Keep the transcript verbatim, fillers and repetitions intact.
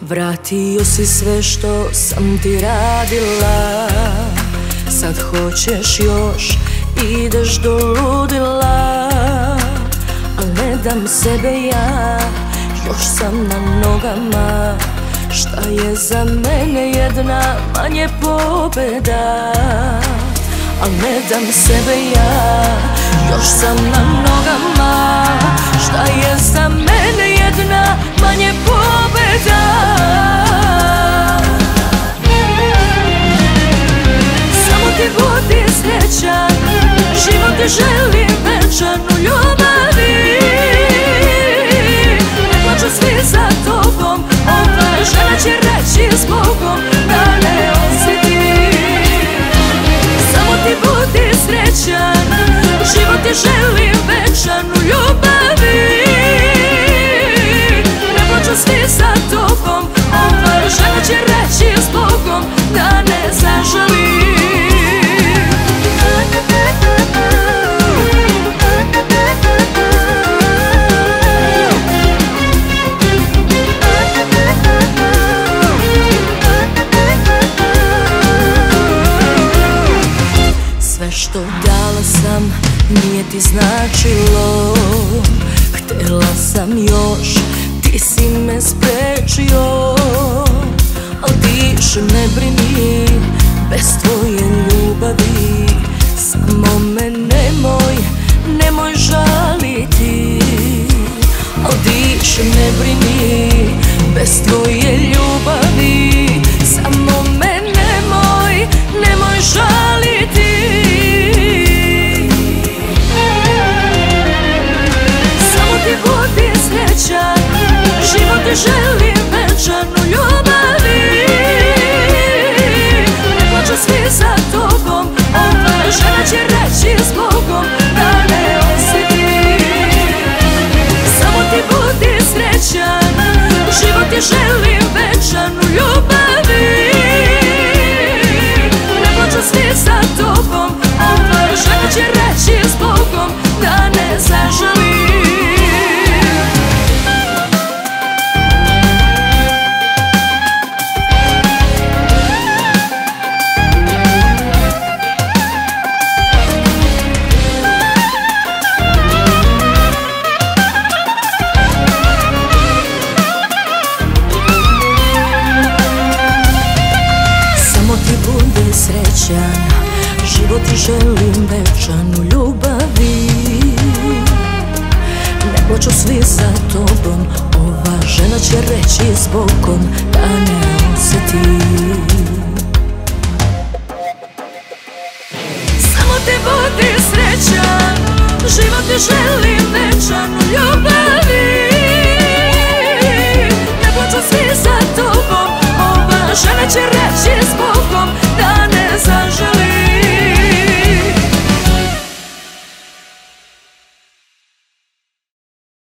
Vratio si sve što sam ti radila, sad hoćeš još, ideš do ludila. Al ne dam sebe ja, još sam na nogama. Šta je za mene jedna manje pobjeda? Al ne dam sebe ja, još sam na nogama. Šta je za mene jedna manje pobjeda? Samo ti budi srećan, život ti želim večan u ljubavi. Ne plaću svi za tobom, ova žena će reći s Bogom da ne osjeti. Samo ti budi srećan, život ti želim večan u ljubavi. Ne plaću svi za tobom, ova žena će reći s Bogom da ne zažali. Sve što dala sam nije ti značilo. Htjela sam još, ti si me sprečio. Al diš ne brini, bez tvoje ljubavi. Samo me nemoj, nemoj žaliti. Al diš ne brini, bez tvoje ljubavi. Samo me nemoj, nemoj žaliti. Budi srećan, život ti želim večan u ljubavi. Ne plaću svi za tobom, ova žena će reći s Bogom da ne osjeti. Samo ti budi srećan, život ti želim večan u ljubavi. Ne plaću svi za tobom, ova žena će reći s Bogom da ne zažali. Srećan, život ti želim večan u ljubavi. Ne plaću svi za tobom, ova žena će reći s Bogom da ne osjeti. Samo ti budi srećan, život ti želim večan u ljubavi.